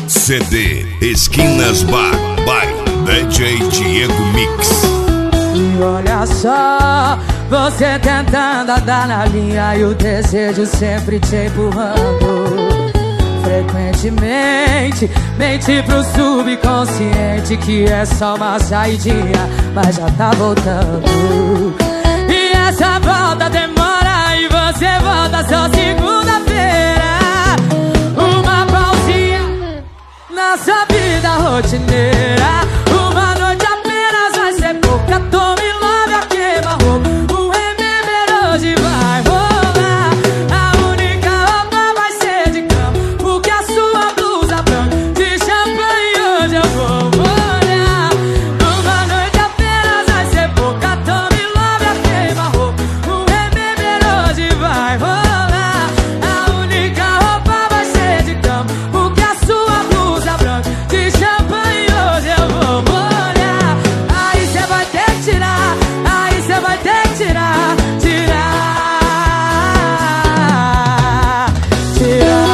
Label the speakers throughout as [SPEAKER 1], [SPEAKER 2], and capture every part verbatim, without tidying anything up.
[SPEAKER 1] C D Esquinas Bar by D J Diego Mix.
[SPEAKER 2] E olha só, você tentando andar na linha e o desejo sempre te empurrando. Frequentemente mente pro subconsciente que é só uma saidinha, mas já tá voltando. E essa volta demora e você volta só segunda-feira. Uma pausinha na sua vida rotineira. Uma noite apenas vai ser pouca. Tome love a queima-roupa. O remember hoje vai rolar. A única roupa vai ser de cama, porque a sua blusa branca de champanhe hoje eu vou molhar. Uma noite apenas vai ser pouca. Tome love a queima-roupa. O remember hoje vai rolar. A única roupa vai ser de cama, porque a sua blusa branca de champanhe hoje eu vou molhar. Aí cê vai ter que tirar, aí cê vai ter que tirar, tirar, tirar.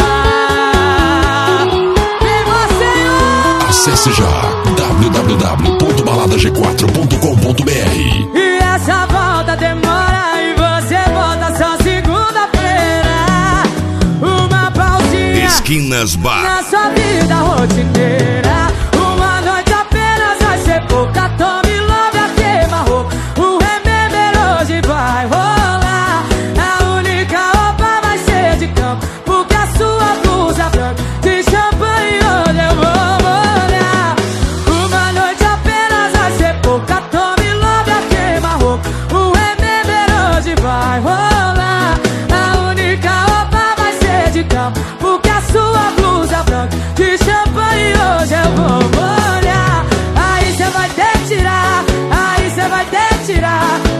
[SPEAKER 2] Viva Senhor!
[SPEAKER 3] Acesse já w w w ponto balada g quatro ponto com ponto b r.
[SPEAKER 2] E essa volta demora e você volta só segunda-feira. Uma pausinha
[SPEAKER 1] Esquinas Bar.
[SPEAKER 2] na sua vida rotineira. Uma noite apenas vai ser pouca. Tome love a queima-roupa. O remember hoje vai rolar. A única roupa vai ser de campo, porque a sua blusa branca de champanhe hoje eu vou molhar. Uma noite apenas vai ser pouca. Tome love a queima-roupa. O remember hoje vai rolar. A única roupa vai ser de campo, porque a sua blusa branca de champanhe hoje eu vou molhar. Aí cê vai ter que tirar, aí cê vai ter que tirar,